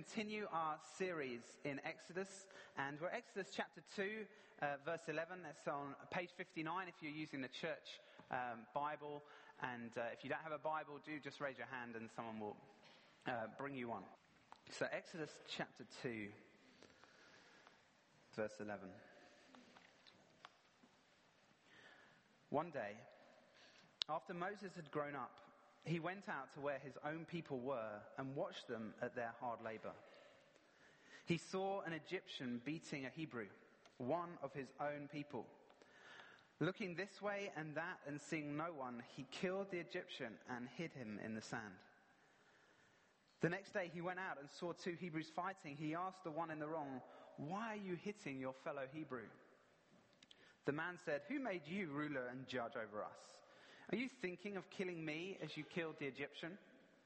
continue our series in Exodus, and we're Exodus chapter 2, verse 11. It's on page 59 if you're using the church Bible, and if you don't have a Bible, do just raise your hand and someone will bring you one. So Exodus chapter 2, verse 11. One day, after Moses had grown up, he went out to where his own people were and watched them at their hard labor. He saw an Egyptian beating a Hebrew, one of his own people. Looking this way and that and seeing no one, he killed the Egyptian and hid him in the sand. The next day he went out and saw two Hebrews fighting. He asked the one in the wrong, "Why are you hitting your fellow Hebrew?" The man said, "Who made you ruler and judge over us? Are you thinking of killing me as you killed the Egyptian?"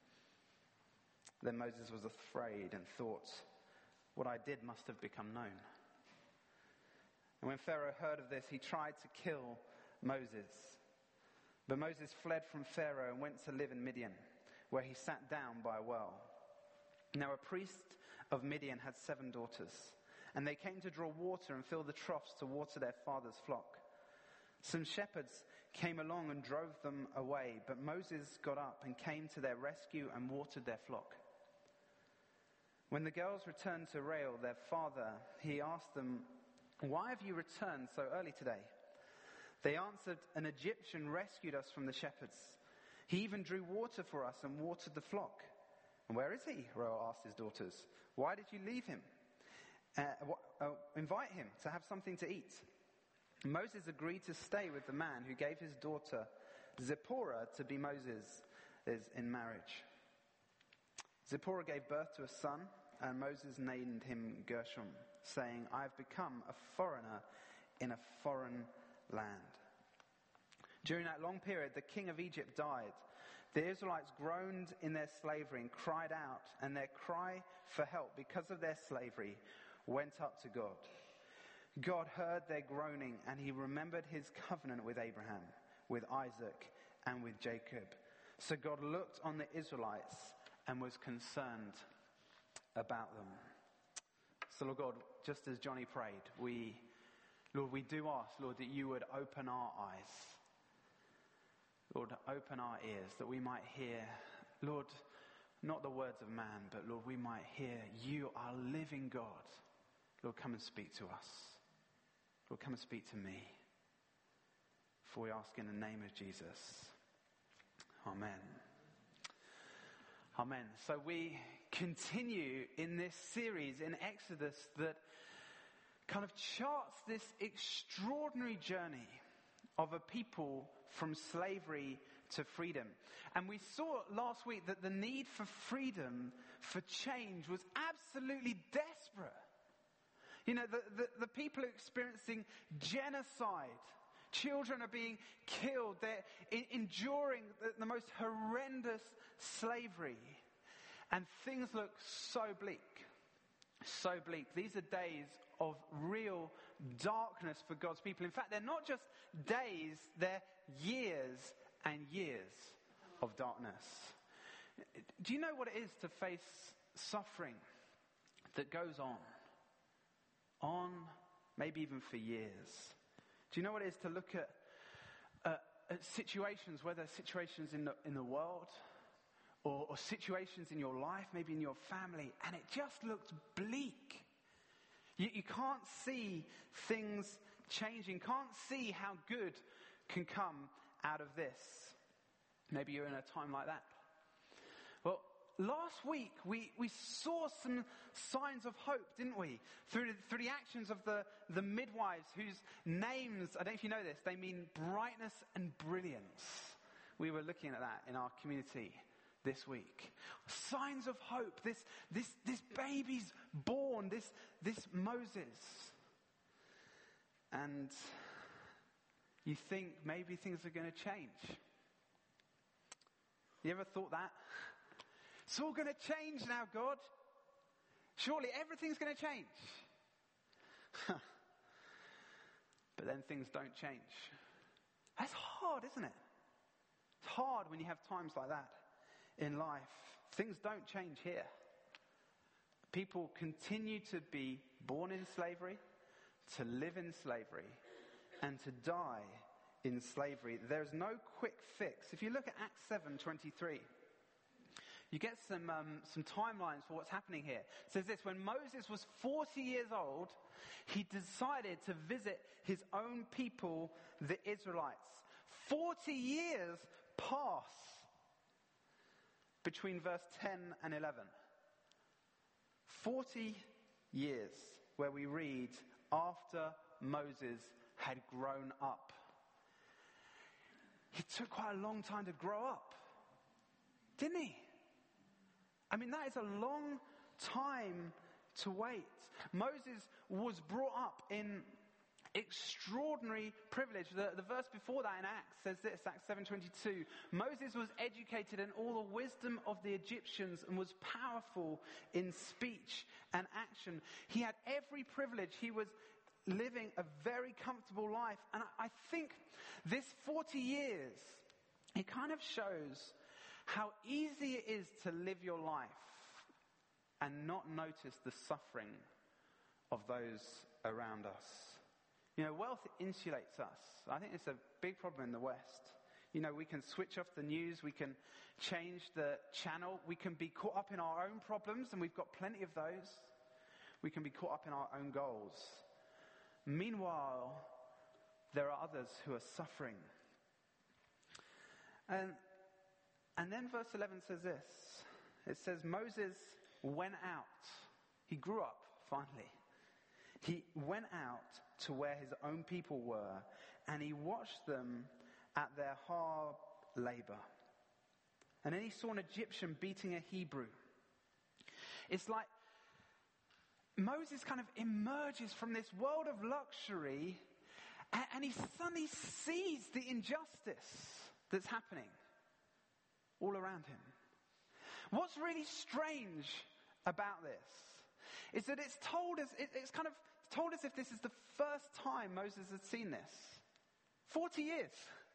Then Moses was afraid and thought, "What I did must have become known." And when Pharaoh heard of this, he tried to kill Moses. But Moses fled from Pharaoh and went to live in Midian, where he sat down by a well. Now a priest of Midian had 7 daughters, and they came to draw water and fill the troughs to water their father's flock. Some shepherds came along and drove them away, but Moses got up and came to their rescue and watered their flock. When the girls returned to Reuel, their father, he asked them, "Why have you returned so early today?" They answered, "An Egyptian rescued us from the shepherds. He even drew water for us and watered the flock." "And where is he?" Reuel asked his daughters. "Why did you leave him? Invite him to have something to eat." Moses agreed to stay with the man who gave his daughter Zipporah to be Moses' in marriage. Zipporah gave birth to a son, and Moses named him Gershom, saying, "I have become a foreigner in a foreign land." During that long period, the king of Egypt died. The Israelites groaned in their slavery and cried out, and their cry for help because of their slavery went up to God. God heard their groaning, and he remembered his covenant with Abraham, with Isaac, and with Jacob. So God looked on the Israelites and was concerned about them. So Lord God, just as Johnny prayed, we do ask, Lord, that you would open our eyes. Lord, open our ears that we might hear, Lord, not the words of man, but Lord, we might hear you, our living God. Lord, come and speak to us. Lord, come and speak to me. For we ask in the name of Jesus. Amen. Amen. So we continue in this series in Exodus that kind of charts this extraordinary journey of a people from slavery to freedom. And we saw last week that the need for freedom, for change, was absolutely desperate. You know, the people are experiencing genocide. Children are being killed. They're enduring the most horrendous slavery. And things look so bleak. So bleak. These are days of real darkness for God's people. In fact, they're not just days, they're years and years of darkness. Do you know what it is to face suffering that goes on, maybe even for years? Do you know what it is to look at situations, whether situations in the world or situations in your life, maybe in your family, and it just looks bleak? You can't see things changing, can't see how good can come out of this. Maybe you're in a time like that. Well, last week we saw some signs of hope, didn't we? Through the actions of the midwives whose names, I don't know if you know this, they mean brightness and brilliance. We were looking at that in our community this week. Signs of hope. This baby's born, this Moses. And you think maybe things are going to change. You ever thought that? It's all going to change now, God. Surely everything's going to change. But then things don't change. That's hard, isn't it? It's hard when you have times like that in life. Things don't change here. people continue to be born in slavery, to live in slavery, and to die in slavery. There's no quick fix. If you look at Acts 7:23, you get some timelines for what's happening here. It says this: when Moses was 40 years old, he decided to visit his own people, the Israelites. 40 years pass between verse 10 and 11. 40 years where we read after Moses had grown up. He took quite a long time to grow up, didn't he? I mean, that is a long time to wait. Moses was brought up in extraordinary privilege. The verse before that in Acts says this, Acts 7:22. Moses was educated in all the wisdom of the Egyptians and was powerful in speech and action. He had every privilege. He was living a very comfortable life. And I think this 40 years, it kind of shows how easy it is to live your life and not notice the suffering of those around us. You know, wealth insulates us. I think it's a big problem in the West. You know, we can switch off the news, we can change the channel, we can be caught up in our own problems, and we've got plenty of those. We can be caught up in our own goals. Meanwhile, there are others who are suffering. And then verse 11 says this. It says, Moses went out. He grew up, finally. He went out to where his own people were, and he watched them at their hard labor. And then he saw an Egyptian beating a Hebrew. It's like Moses kind of emerges from this world of luxury, and he suddenly sees the injustice that's happening all around him. What's really strange about this is that it's told as if this is the first time Moses had seen this. 40 years.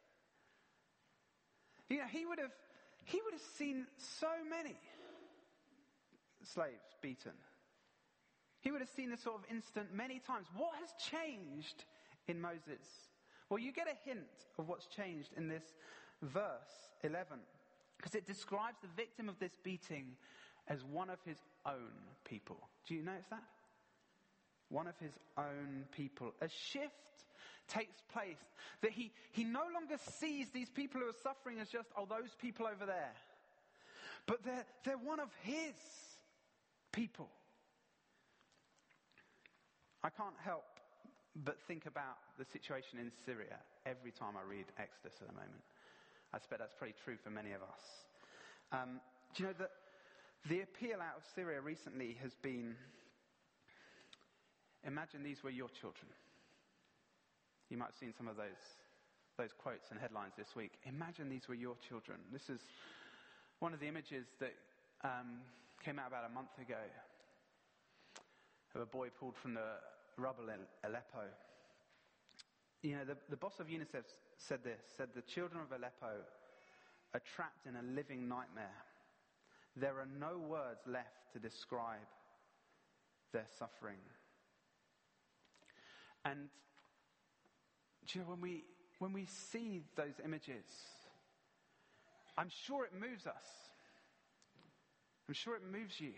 You know, he would have seen so many slaves beaten. He would have seen this sort of incident many times. What has changed in Moses? Well, you get a hint of what's changed in this verse 11. Because it describes the victim of this beating as one of his own people. Do you notice that? One of his own people. A shift takes place. That he no longer sees these people who are suffering as just, those people over there. But they're one of his people. I can't help but think about the situation in Syria every time I read Exodus at the moment. I expect that's pretty true for many of us. Do you know that the appeal out of Syria recently has been, imagine these were your children. You might have seen some of those quotes and headlines this week. Imagine these were your children. This is one of the images that came out about a month ago of a boy pulled from the rubble in Aleppo. You know, the boss of UNICEF said the children of Aleppo are trapped in a living nightmare. There are no words left to describe their suffering. And do you know, when we see those images, I'm sure it moves us. I'm sure it moves you.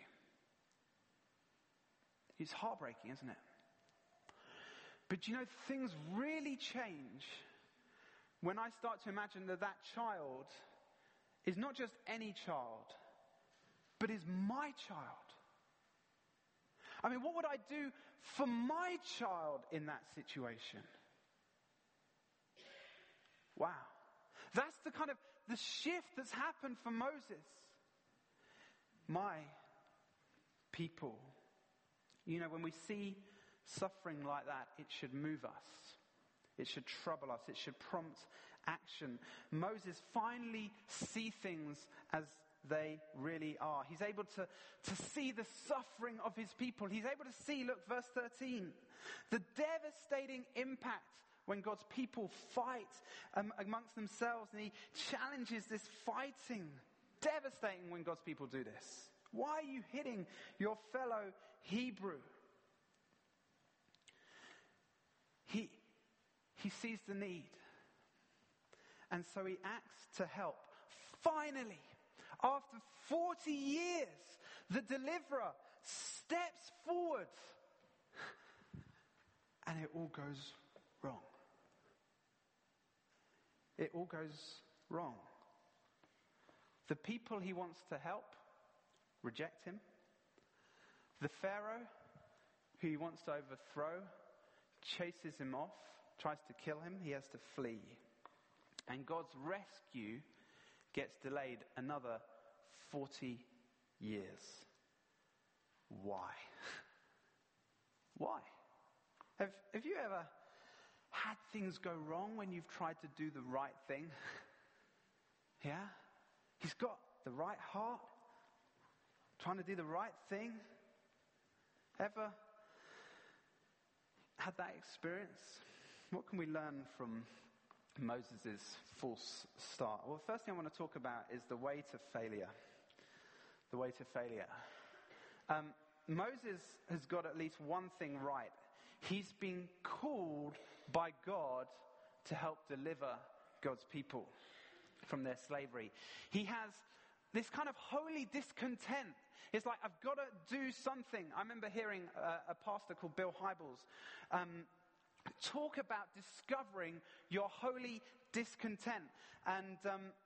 It's heartbreaking, isn't it? But you know, things really change when I start to imagine that child is not just any child, but is my child. I mean, what would I do for my child in that situation? Wow. That's the shift that's happened for Moses. My people. You know, when we see suffering like that, it should move us. It should trouble us. It should prompt action. Moses finally sees things as they really are. He's able to see the suffering of his people. He's able to see, look, verse 13, the devastating impact when God's people fight amongst themselves, and he challenges this fighting. Devastating when God's people do this. Why are you hitting your fellow Hebrew? He sees the need. And so he acts to help. Finally, after 40 years, the deliverer steps forward. And it all goes wrong. It all goes wrong. The people he wants to help reject him. The Pharaoh, who he wants to overthrow, chases him off, tries to kill him. He has to flee. And God's rescue gets delayed another 40 years. Why? Why? Have you ever had things go wrong when you've tried to do the right thing? Yeah? He's got the right heart, trying to do the right thing. Ever had that experience? What can we learn from Moses' false start? Well, the first thing I want to talk about is the way to failure. The way to failure. Moses has got at least one thing right. He's been called by God to help deliver God's people from their slavery. He has this kind of holy discontent. It's like, I've got to do something. I remember hearing a pastor called Bill Hybels talk about discovering your holy discontent. And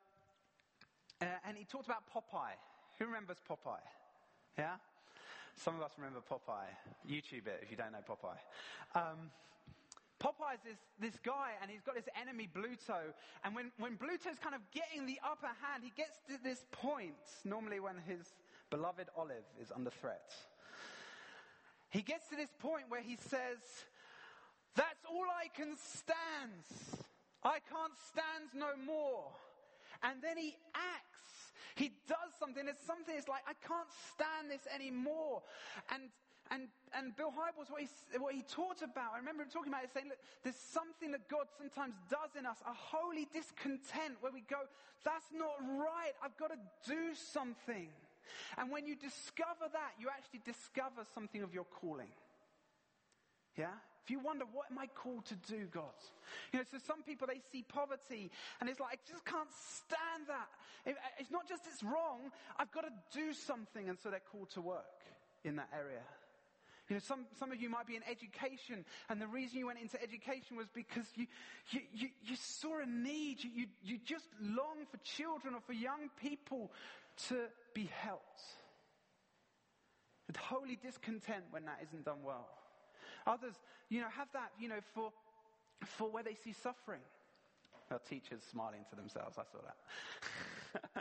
he talked about Popeye. Who remembers Popeye? Yeah? Some of us remember Popeye. YouTube it if you don't know Popeye. Popeye's this guy, and he's got his enemy Bluto. And when Bluto's kind of getting the upper hand, he gets to this point, normally when his beloved Olive is under threat. He gets to this point where he says, "That's all I can stand. I can't stand no more." And then he acts. He does something. It's something. It's like, I can't stand this anymore. And Bill Hybels, what he taught about, I remember him talking about it, saying, look, there's something that God sometimes does in us, a holy discontent where we go, that's not right. I've got to do something. And when you discover that, you actually discover something of your calling. Yeah? If you wonder, what am I called to do, God? You know, so some people, they see poverty and it's like, I just can't stand that. It's not just it's wrong, I've got to do something. And so they're called to work in that area. You know, some of you might be in education, and the reason you went into education was because you saw a need. You just long for children or for young people to be helped. With holy discontent when that isn't done well. Others, you know, have that, you know, for where they see suffering. Well, teachers smiling to themselves, I saw that.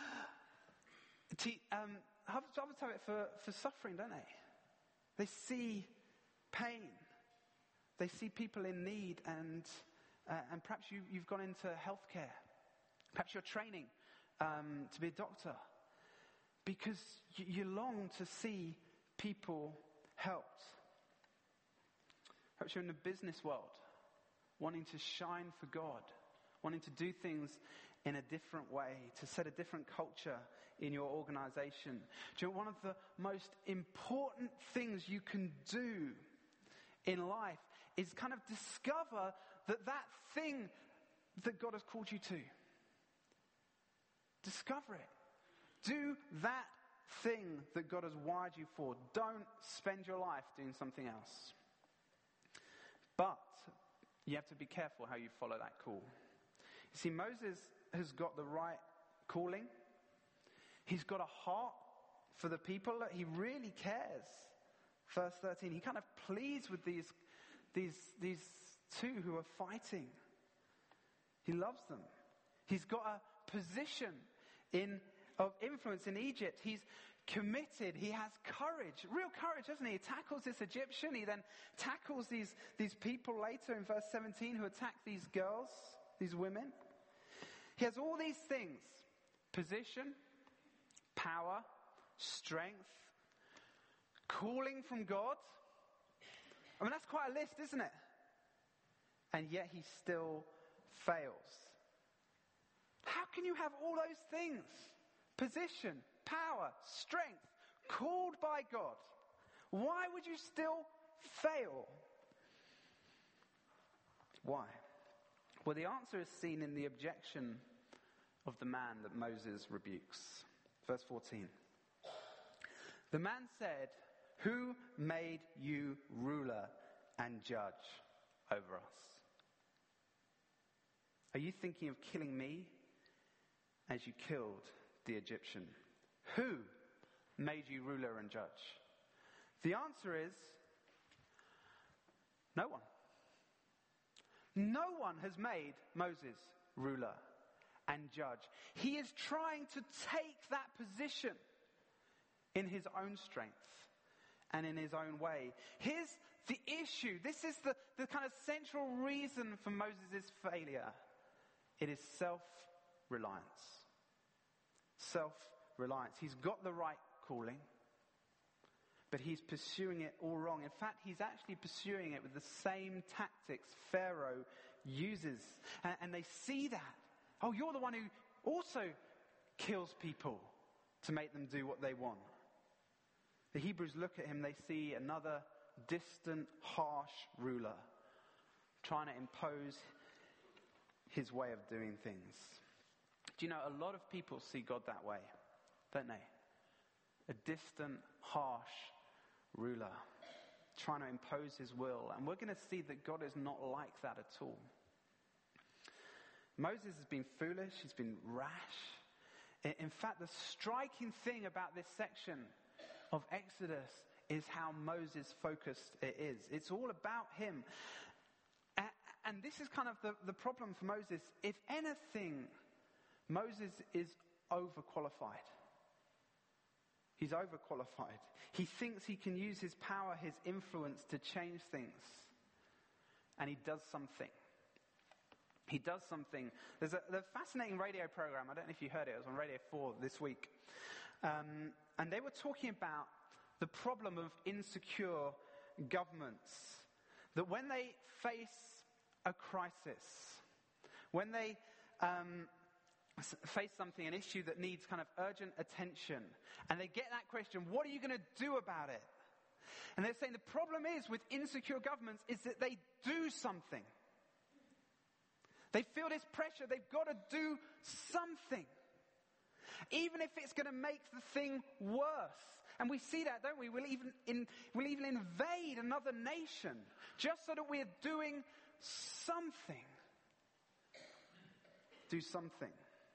Others have it for suffering, don't they? They see pain. They see people in need, and perhaps you've gone into healthcare. Perhaps you're training to be a doctor because you long to see people helped. Perhaps you're in the business world, wanting to shine for God, wanting to do things in a different way, to set a different culture in your organization. Do you know, one of the most important things you can do in life is kind of discover that thing that God has called you to. Discover it. Do that thing that God has wired you for. Don't spend your life doing something else. But you have to be careful how you follow that call. You see, Moses has got the right calling. He's got a heart for the people. He really cares. Verse 13, he kind of pleads with these two who are fighting. He loves them. He's got a position of influence in Egypt. He's committed. He has courage, real courage, doesn't he? He tackles this Egyptian. He then tackles these people later in verse 17 who attack these girls, these women. He has all these things: position, power, strength, calling from God. I mean, that's quite a list, isn't it? And yet he still fails. How can you have all those things? Position, power, strength, called by God. Why would you still fail? Why? Well, the answer is seen in the objection of the man that Moses rebukes. Verse 14. The man said, "Who made you ruler and judge over us? Are you thinking of killing me as you killed the Egyptian? Who made you ruler and judge?" The answer is no one. No one has made Moses ruler and judge. He is trying to take that position in his own strength and in his own way. Here's the issue. This is the kind of central reason for Moses' failure. It is self-reliance. Self-reliance. He's got the right calling, but he's pursuing it all wrong. In fact, he's actually pursuing it with the same tactics Pharaoh uses. And they see that. Oh, you're the one who also kills people to make them do what they want. The Hebrews look at him, they see another distant, harsh ruler trying to impose his way of doing things. Do you know, a lot of people see God that way, don't they? A distant, harsh ruler trying to impose his will. And we're going to see that God is not like that at all. Moses has been foolish, he's been rash. In fact, the striking thing about this section of Exodus is how Moses focused it is. It's all about him. And this is kind of the problem for Moses. If anything, Moses is overqualified. He's overqualified. He thinks he can use his power, his influence to change things. And he does something. He does something. There's a fascinating radio program. I don't know if you heard it. It was on Radio 4 this week. And they were talking about the problem of insecure governments. That when they face a crisis, when they face something, an issue that needs kind of urgent attention, and they get that question, what are you going to do about it? And they're saying the problem is with insecure governments is that they do something. They feel this pressure, they've got to do something. Even if it's going to make the thing worse. And we see that, don't we? We'll even invade another nation just so that we're doing something. Do something.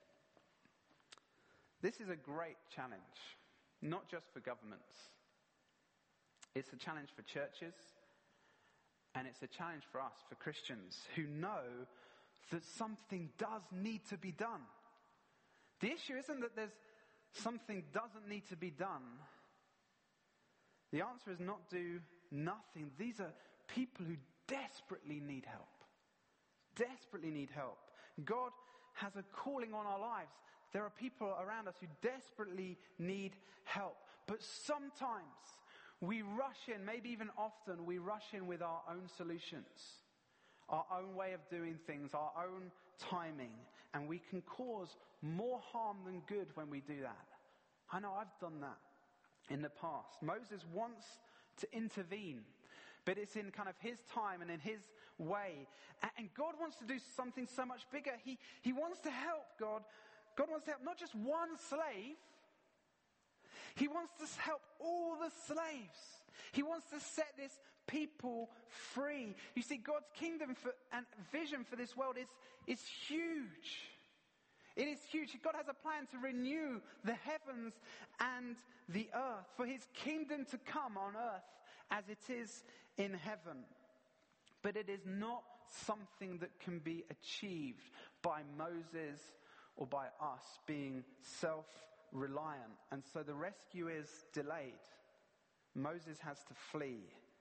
This is a great challenge, not just for governments. It's a challenge for churches, and it's a challenge for us, for Christians, who know that something does need to be done. The issue isn't that there's something doesn't need to be done. The answer is not do nothing. These are people who desperately need help. Desperately need help. God has a calling on our lives. There are people around us who desperately need help. But sometimes we rush in, maybe even often, we rush in with our own solutions, our own way of doing things, our own timing, and we can cause more harm than good when we do that. I know I've done that in the past. Moses wants to intervene, but it's in kind of his time and in his way. And God wants to do something so much bigger. He wants to help, God wants to help not just one slave. He wants to help all the slaves. He wants to set this people free. You see, God's kingdom and vision for this world is huge. It is huge. God has a plan to renew the heavens and the earth, for his kingdom to come on earth as it is in heaven. But it is not something that can be achieved by Moses or by us being self-reliant. And so the rescue is delayed. Moses has to flee.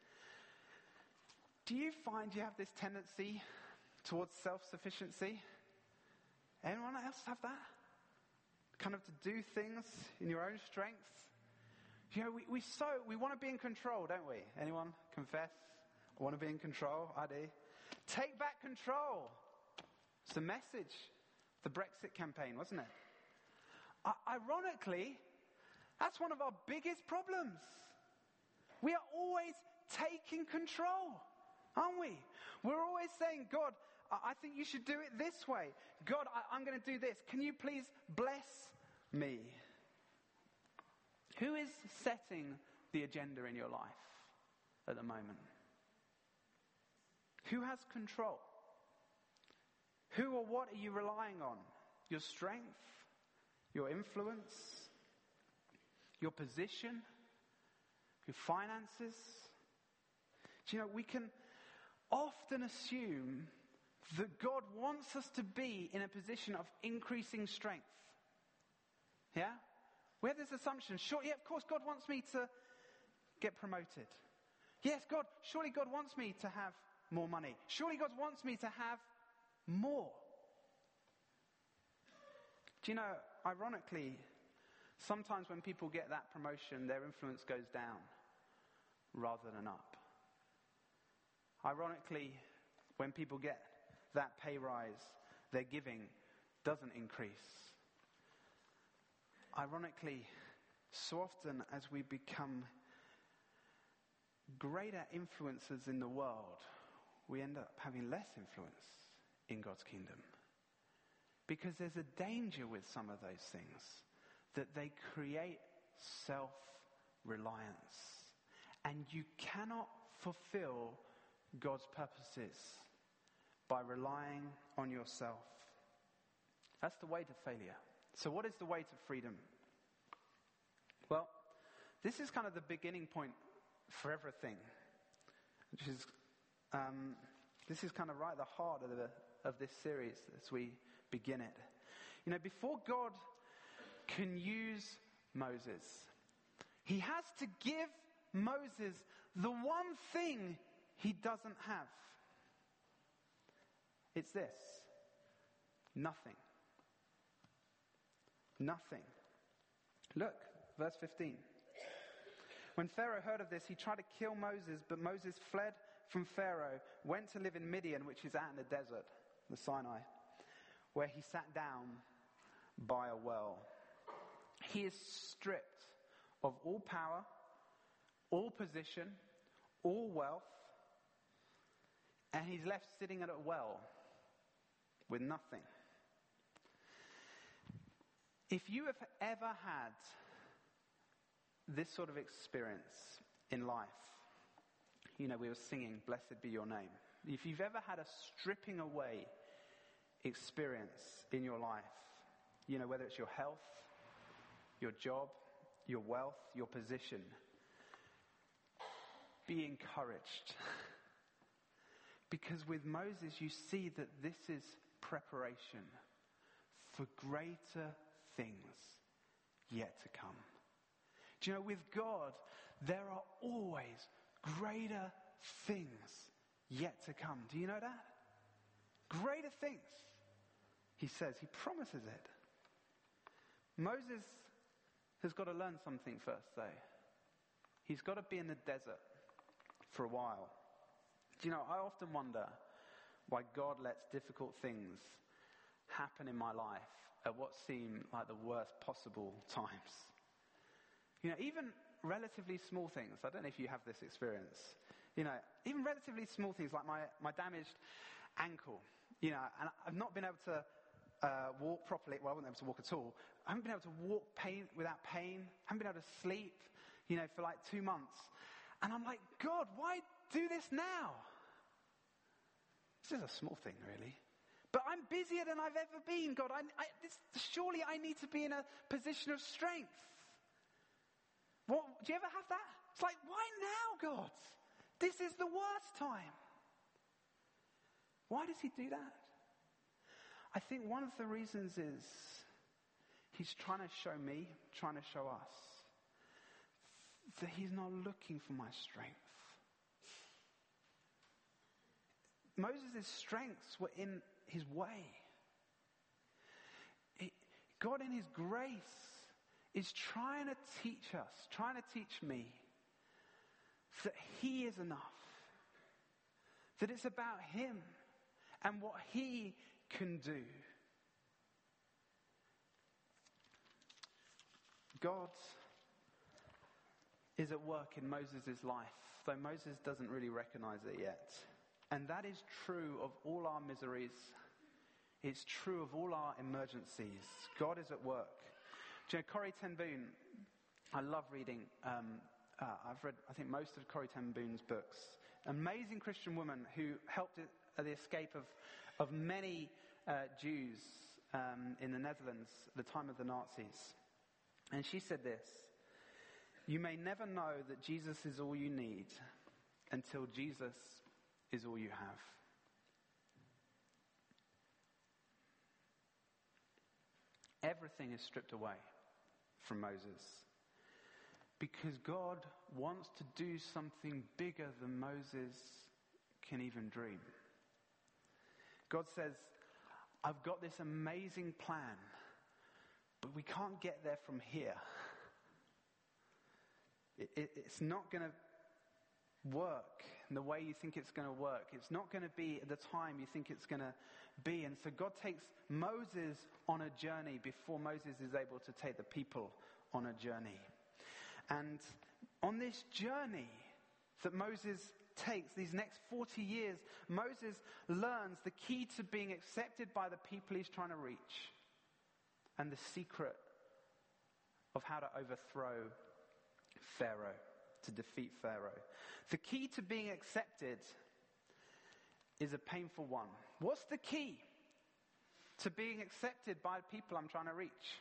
Do you find you have this tendency towards self-sufficiency? Anyone else have that? Kind of to do things in your own strength? You know, we want to be in control, don't we? Anyone confess? I want to be in control. I do. Take back control. It's the message, the Brexit campaign, wasn't it? Ironically, That's one of our biggest problems. We are always taking control, aren't we? We're always saying, God, I think you should do it this way. God, I'm going to do this. Can you please bless me? Who is setting the agenda in your life at the moment? Who has control? Who or what are you relying on? Your strength? Your influence? Your position? Your finances? Do you know, we can often assume that God wants us to be in a position of increasing strength. Yeah? We have this assumption, sure, yeah, of course God wants me to get promoted. Yes, surely God wants me to have more money. Surely God wants me to have more. Do you know, ironically, sometimes when people get that promotion, their influence goes down rather than up. Ironically, when people get that pay rise, their giving doesn't increase. Ironically, so often as we become greater influencers in the world, we end up having less influence in God's kingdom. Because there's a danger with some of those things, that they create self-reliance. And you cannot fulfill God's purposes by relying on yourself. That's the way to failure. So what is the way to freedom? Well, this is kind of the beginning point for everything. Which is, this is kind of right at the heart of this series as we begin it. You know, before God can use Moses, he has to give Moses the one thing he doesn't have. It's this: nothing. Nothing. Look, verse 15. When Pharaoh heard of this, he tried to kill Moses, but Moses fled from Pharaoh, went to live in Midian, which is out in the desert, the Sinai, where he sat down by a well. He is stripped of all power, all position, all wealth, and he's left sitting at a well with nothing. If you have ever had this sort of experience in life, you know, we were singing, "Blessed be your name." If you've ever had a stripping away experience in your life, you know, whether it's your health, your job, your wealth, your position, be encouraged. Because with Moses, you see that this is preparation for greater things yet to come. Do you know, with God, there are always greater things yet to come. Do you know that? Greater things. He says, he promises it. Moses has got to learn something first, though. He's got to be in the desert for a while. Do you know, I often wonder why God lets difficult things happen in my life at what seem like the worst possible times. You know, even relatively small things. I don't know if you have this experience. You know, even relatively small things like my damaged ankle. You know, and I've not been able to walk properly. Well, I wasn't able to walk at all. I haven't been able to walk without pain. I haven't been able to sleep, you know, for like 2 months. And I'm like, God, why do this now? This is a small thing, really. But I'm busier than I've ever been, God. Surely I need to be in a position of strength. What, do you ever have that? It's like, why now, God? This is the worst time. Why does he do that? I think one of the reasons is he's trying to show me, trying to show us, that he's not looking for my strength. Moses' strengths were in his way. God in his grace is trying to teach us, trying to teach me that he is enough. That it's about him and what he can do. God is at work in Moses' life, though Moses doesn't really recognize it yet. And that is true of all our miseries. It's true of all our emergencies. God is at work. Do you know, Corrie ten Boom, I love reading. I've read, I think, most of Corrie ten Boom's books. Amazing Christian woman who helped at the escape of many Jews in the Netherlands at the time of the Nazis. And she said this: "You may never know that Jesus is all you need until Jesus is all you have." Everything is stripped away from Moses because God wants to do something bigger than Moses can even dream. God says, "I've got this amazing plan, but we can't get there from here. It's not going to work in the way you think it's going to work. It's not going to be at the time you think it's going to be." And so God takes Moses on a journey before Moses is able to take the people on a journey. And on this journey that Moses takes, these next 40 years, Moses learns the key to being accepted by the people he's trying to reach and the secret of how to overthrow Pharaoh, to defeat Pharaoh. The key to being accepted is a painful one. What's the key to being accepted by the people I'm trying to reach?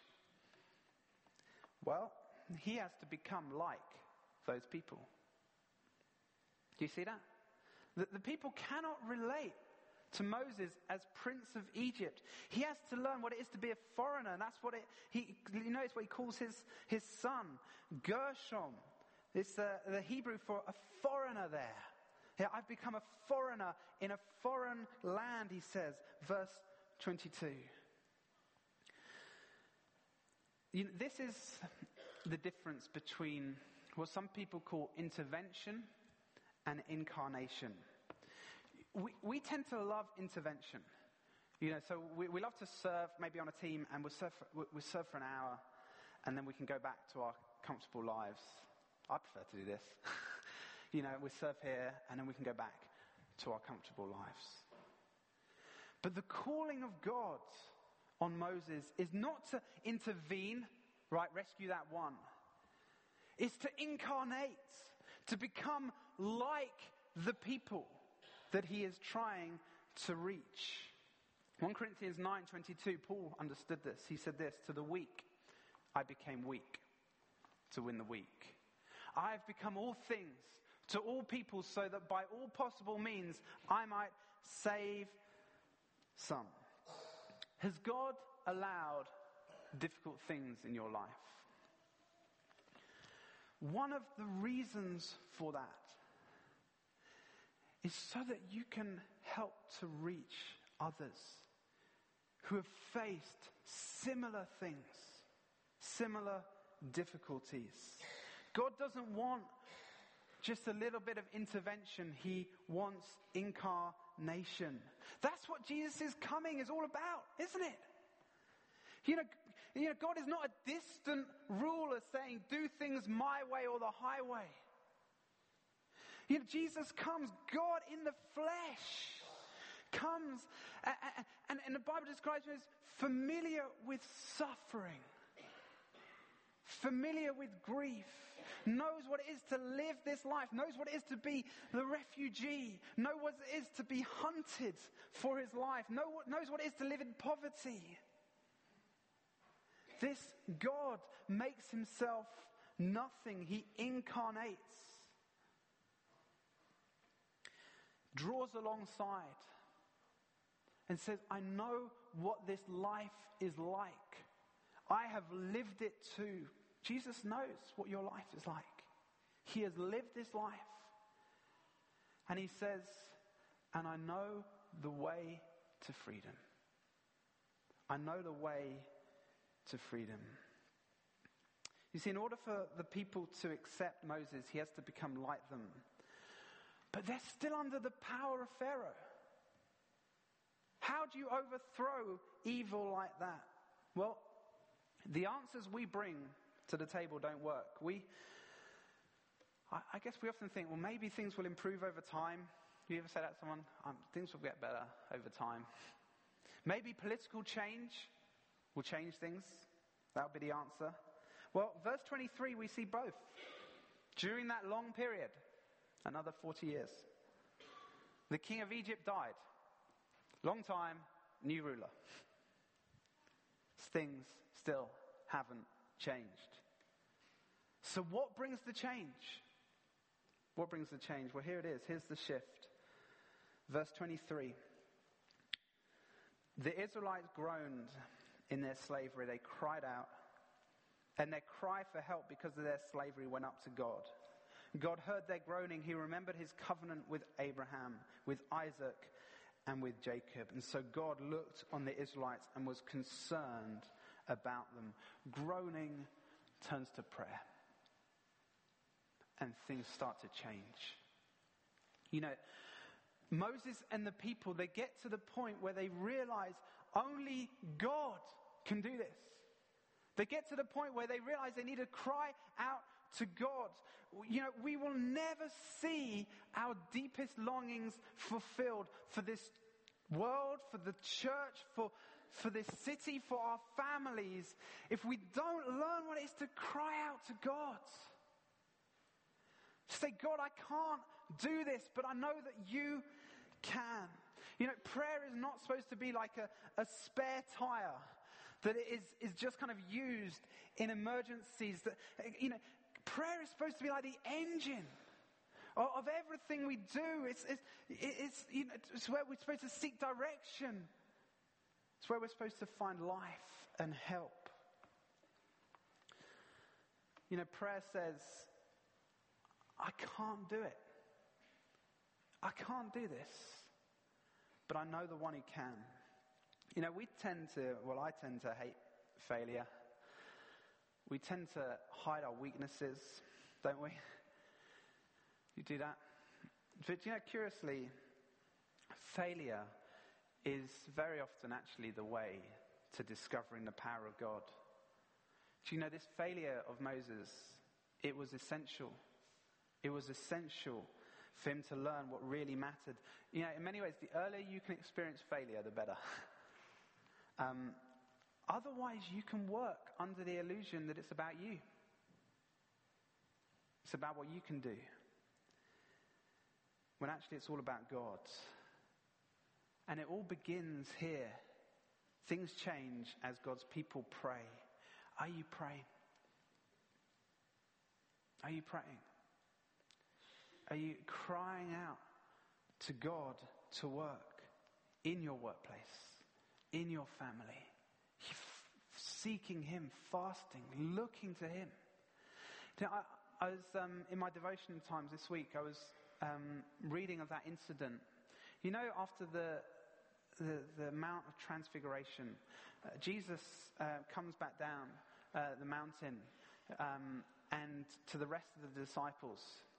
Well, he has to become like those people. Do you see that? The people cannot relate to Moses as Prince of Egypt. He has to learn what it is to be a foreigner, and that's what you notice what he calls his son, Gershom. It's the Hebrew for a foreigner there. Yeah, I've become a foreigner in a foreign land, he says, verse 22. This is the difference between what some people call intervention and incarnation. We tend to love intervention. So we love to serve, maybe on a team, and we'll serve for an hour, and then we can go back to our comfortable lives. I prefer to do this. We serve here, and then we can go back to our comfortable lives. But the calling of God on Moses is not to intervene, right, rescue that one. It's to incarnate, to become like the people that he is trying to reach. 1 Corinthians 9:22, Paul understood this. He said this: "To the weak, I became weak to win the weak. I have become all things to all people so that by all possible means I might save some." Has God allowed difficult things in your life? One of the reasons for that is so that you can help to reach others who have faced similar things, similar difficulties. God doesn't want just a little bit of intervention. He wants incarnation. That's what Jesus' coming is all about, isn't it? God is not a distant ruler saying, "Do things my way or the highway." Jesus comes, God in the flesh comes, and the Bible describes him as familiar with suffering, familiar with grief, knows what it is to live this life, knows what it is to be the refugee, knows what it is to be hunted for his life, knows what it is to live in poverty. This God makes himself nothing. He incarnates, draws alongside, and says, "I know what this life is like. I have lived it too." Jesus knows what your life is like. He has lived this life. And he says, "And I know the way to freedom." I know the way to freedom. You see, in order for the people to accept Moses, he has to become like them. But they're still under the power of Pharaoh. How do you overthrow evil like that? Well, the answers we bring to the table don't work. I guess we often think, well, maybe things will improve over time. You ever say that to someone? Things will get better over time. Maybe political change will change things. That would be the answer. Well, verse 23, we see both. During that long period, another 40 years, the king of Egypt died. Long time, new ruler. Things still haven't changed. So what brings the change? What brings the change? Well, here it is. Here's the shift. Verse 23. The Israelites groaned in their slavery. They cried out. And their cry for help because of their slavery went up to God. God heard their groaning. He remembered his covenant with Abraham, with Isaac, and with Jacob. And so God looked on the Israelites and was concerned about them. Groaning turns to prayer. And things start to change. You know, Moses and the people, they get to the point where they realize only God can do this. They get to the point where they realize they need to cry out to God. You know, we will never see our deepest longings fulfilled for this world, for the church, for this city, for our families, if we don't learn what it is to cry out to God. Say, God, I can't do this, but I know that you can. You know, prayer is not supposed to be like a spare tire that it is just kind of used in emergencies. That, you know, prayer is supposed to be like the engine of everything we do. It's where we're supposed to seek direction. It's where we're supposed to find life and help. You know, prayer says, I can't do it. I can't do this. But I know the one who can. You know, I tend to hate failure. We tend to hide our weaknesses, don't we? You do that? But you know, curiously, failure is very often actually the way to discovering the power of God. Do you know this failure of Moses, it was essential. It was essential for him to learn what really mattered. You know, in many ways, the earlier you can experience failure, the better. Otherwise, you can work under the illusion that it's about you. It's about what you can do. When actually it's all about God. And it all begins here. Things change as God's people pray. Are you praying? Are you praying? Are you crying out to God to work in your workplace, in your family, seeking him, fasting, looking to him? You know, I was in my devotion times this week, I was reading of that incident. You know, after the Mount of Transfiguration, Jesus comes back down the mountain and to the rest of the disciples.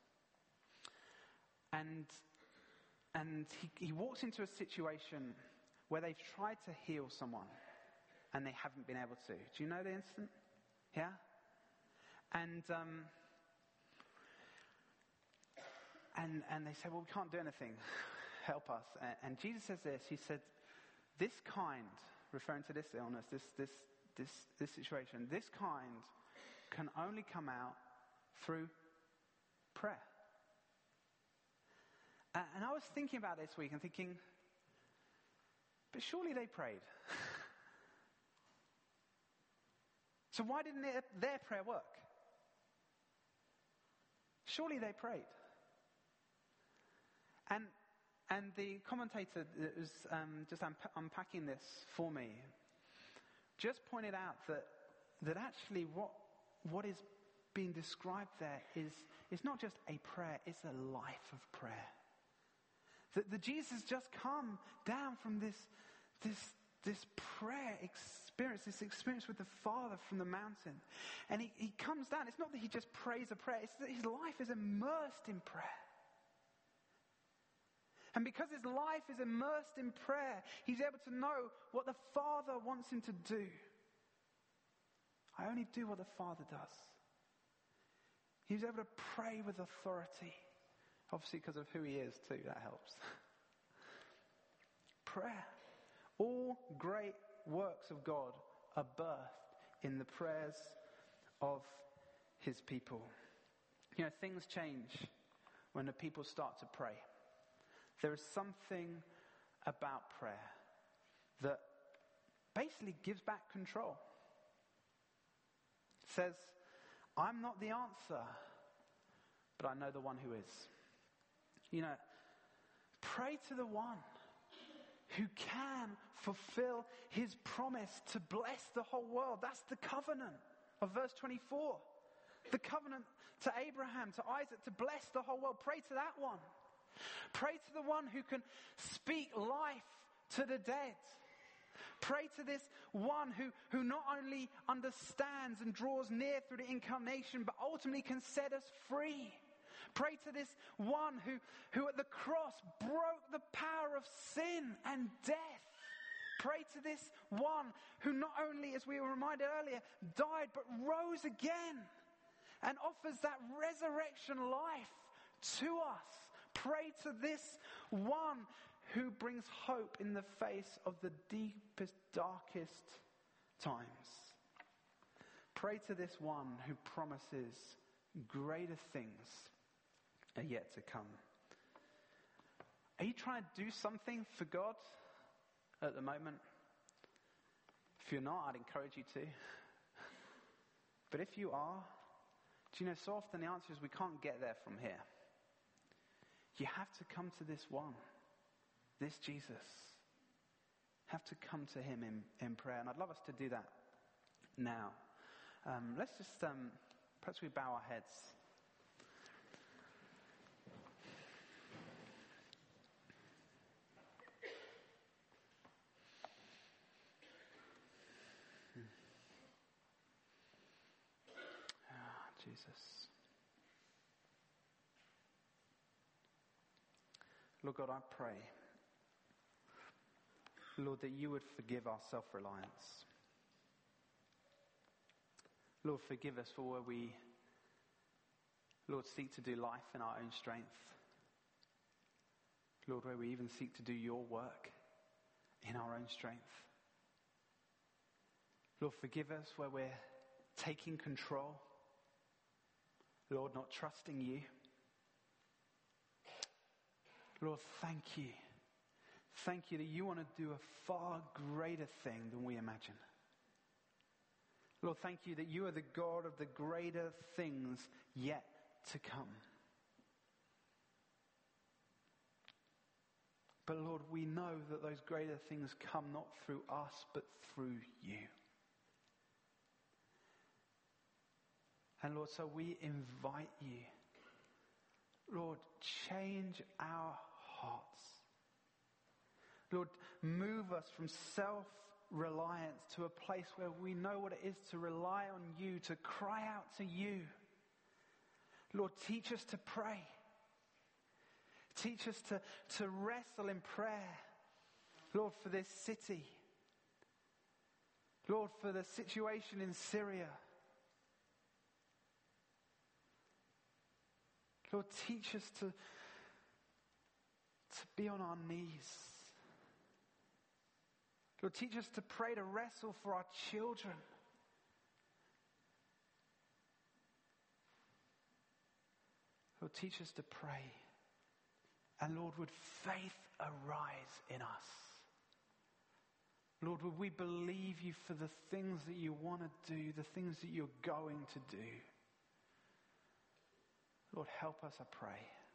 And he walks into a situation where they've tried to heal someone and they haven't been able to. Do you know the incident? Yeah? And they say, well, we can't do anything. Help us. And Jesus says this. He said, this kind, referring to this illness, this situation, this kind can only come out through prayer. And I was thinking about this week and thinking, but surely they prayed. So why didn't their prayer work? Surely they prayed. And the commentator that was just unpacking this for me just pointed out that actually what is being described there is not just a prayer, it's a life of prayer. That Jesus just come down from this prayer experience, this experience with the Father from the mountain. And he comes down. It's not that he just prays a prayer. It's that his life is immersed in prayer. And because his life is immersed in prayer, he's able to know what the Father wants him to do. I only do what the Father does. He was able to pray with authority. Obviously because of who he is too, that helps. Prayer. All great works of God are birthed in the prayers of his people. You know, things change when the people start to pray. There is something about prayer that basically gives back control. It says, I'm not the answer, but I know the one who is. You know, pray to the one who can fulfill his promise to bless the whole world. That's the covenant of verse 24. The covenant to Abraham, to Isaac, to bless the whole world. Pray to that one. Pray to the one who can speak life to the dead. Pray to this one who not only understands and draws near through the incarnation, but ultimately can set us free. Pray to this one who at the cross broke the power of sin and death. Pray to this one who not only, as we were reminded earlier, died but rose again and offers that resurrection life to us. Pray to this one who brings hope in the face of the deepest, darkest times. Pray to this one who promises greater things are yet to come. Are you trying to do something for God at the moment? If you're not, I'd encourage you to. But if you are, do you know, so often the answer is we can't get there from here. You have to come to this one, this Jesus. Have to come to him in prayer. And I'd love us to do that now. Let's just, perhaps we bow our heads. Jesus. Lord God, I pray, Lord, that you would forgive our self-reliance. Lord, forgive us for where we, Lord, seek to do life in our own strength. Lord, where we even seek to do your work in our own strength. Lord, forgive us where we're taking control. Lord, not trusting you. Lord, thank you. Thank you that you want to do a far greater thing than we imagine. Lord, thank you that you are the God of the greater things yet to come. But Lord, we know that those greater things come not through us, but through you. And Lord, so we invite you, Lord, change our hearts. Lord, move us from self-reliance to a place where we know what it is to rely on you, to cry out to you. Lord, teach us to pray. Teach us to wrestle in prayer. Lord, for this city. Lord, for the situation in Syria. Lord, teach us to be on our knees. Lord, teach us to pray, to wrestle for our children. Lord, teach us to pray. And Lord, would faith arise in us? Lord, would we believe you for the things that you want to do, the things that you're going to do? Lord, help us, I pray.